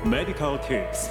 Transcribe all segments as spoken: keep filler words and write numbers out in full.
Medical Tips。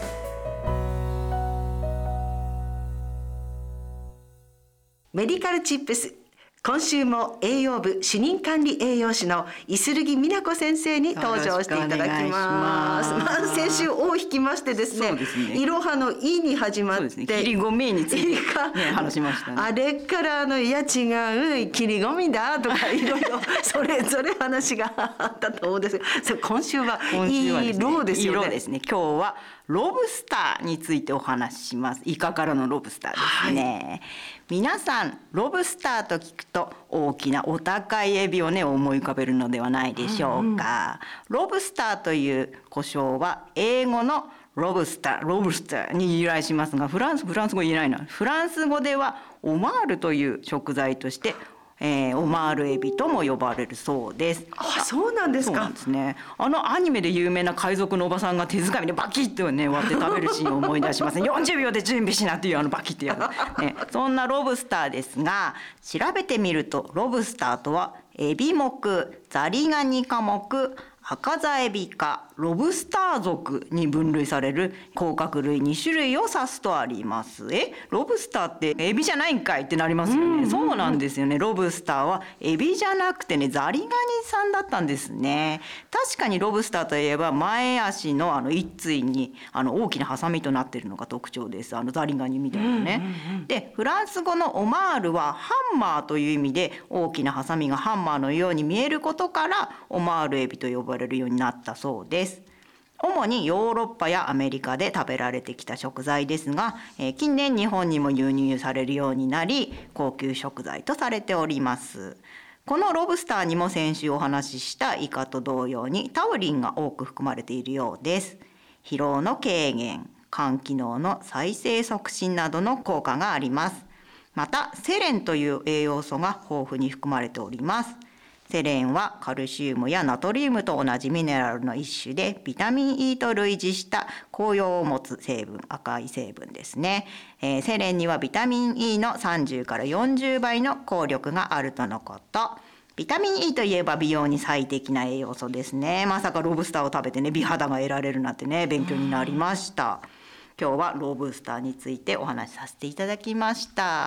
メディカルチップス、今週も栄養部主任管理栄養士の五十木美奈子先生に登場していただきます。まあ、先週を引きましてですね、いろはのいに始まって、 ね、切り込みについて、ね、話しましたね。 あれからあのいや違う切り込みだとかいろいろそれぞれ話があったと思うんですが、今週はいいローですよね。 色ですね。今日はロブスターについてお話しします。イカからのロブスターですね、はい、皆さんロブスターと聞くと大きなお高いエビをね思い浮かべるのではないでしょうか、うんうん、ロブスターという呼称は英語のロブスターロブスターに由来しますが、フランスフランス語言えないな。フランス語ではオマールという食材としてえー、オマールエビとも呼ばれるそうです。 あ、そうなんですか。 そうなんですね。あのアニメで有名な海賊のおばさんが手づかみでバキッとね割って食べるシーンを思い出しますね。よんじゅうびょうで準備しなっていうあのバキッてやる、ね、そんなロブスターですが、調べてみるとロブスターとはエビ目、ザリガニ科目、アカザエビ科、ロブスター属に分類される甲殻類に種類を指すとあります。え、ロブスターってエビじゃないんかいってなりますよね、うんうんうん、そうなんですよね。ロブスターはエビじゃなくてねザリガニさんだったんですね。確かにロブスターといえば前足のあの一対にあの大きなハサミとなっているのが特徴です。あのザリガニみたいなね、うんうんうん、でフランス語のオマールはハンマーという意味で大きなハサミがハンマーのように見えることからオマールエビと呼ばれるようになったそうです。主にヨーロッパやアメリカで食べられてきた食材ですが、えー、近年日本にも輸入されるようになり高級食材とされております。このロブスターにも先週お話ししたイカと同様にタウリンが多く含まれているようです。疲労の軽減、肝機能の再生促進などの効果があります。またセレンという栄養素が豊富に含まれております。セレンはカルシウムやナトリウムと同じミネラルの一種でビタミン E と類似した効用を持つ成分、赤い成分ですね、えー、セレンにはビタミン E のさんじゅうからよんじゅうばいの効力があるとのこと。ビタミン E といえば美容に最適な栄養素ですね。まさかロブスターを食べてね美肌が得られるなんてね勉強になりました。今日はロブスターについてお話しさせていただきました。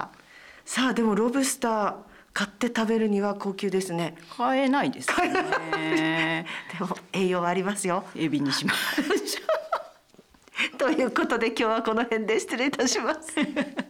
さあでもロブスター買って食べるには高級ですね。 買えないですね。 でも栄養はありますよ。 エビにしましょう。 ということで今日はこの辺で失礼いたします。